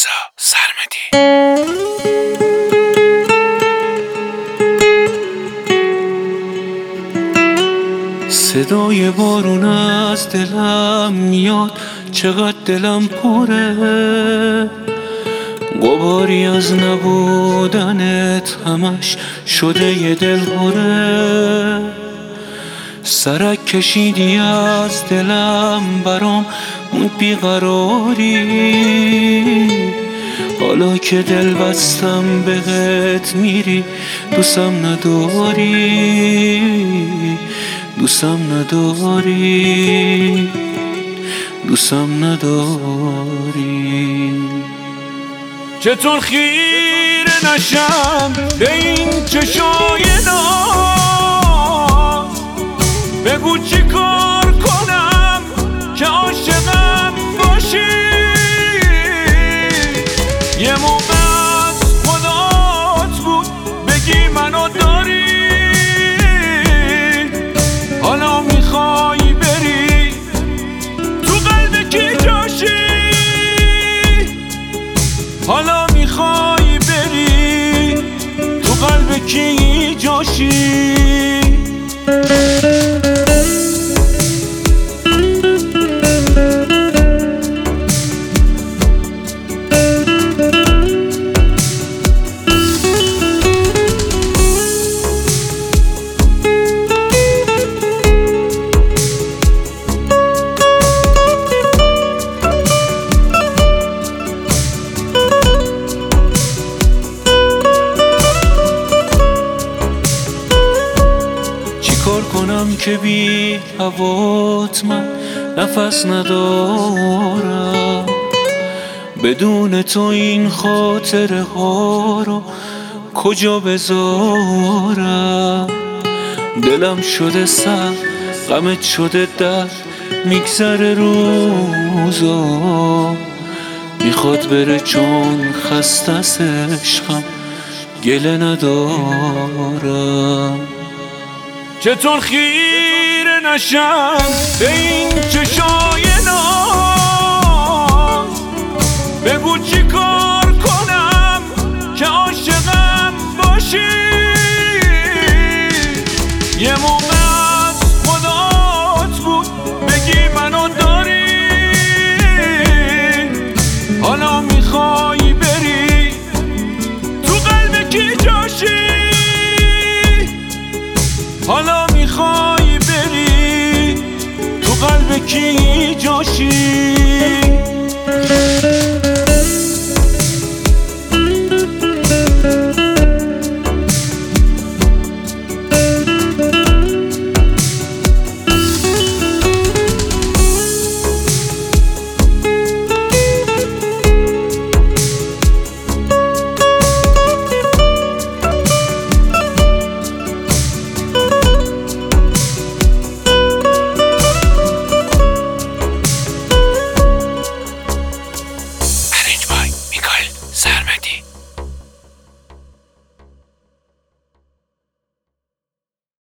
رضا سرمدی. صدای بارون از دلم میاد، چقدر دلم پره، غباری از نبودنت همش شده یه دلهوره. سرک کشیدی از دلم برام موند بیقراری، حالا که دل بستم بهت میری دوستم نداری، دوستم نداری، دوستم نداری. چطور خیره نشم به این چشای ناز، بگو چی کار کنم که عاشقم باشی. یه موقع از خدات بود بگی منو داری، حالا میخوای بری تو قلب کی جاشی، حالا میخوای بری تو قلب کی جاشی. کار کنم که بی هوات من نفس ندارم، بدون تو این خاطره ها رو کجا بذارم. دلم شده سر، غمت شده در، میگذره روزا، میخواد بره چون خسته از عشقم گله ندارم. چطور خیره نشم به این چشای